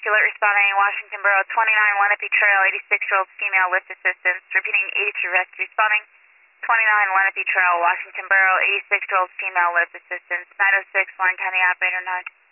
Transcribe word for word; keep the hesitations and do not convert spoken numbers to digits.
alert responding Washington Borough twenty-nine Lenape Trail, eighty-six-year-old female lift assistance. Repeating eighty-three rescue responding twenty-nine Lenape Trail, Washington Borough, eighty-six-year-old female lift assistance. nine oh six, Warren County operator nine.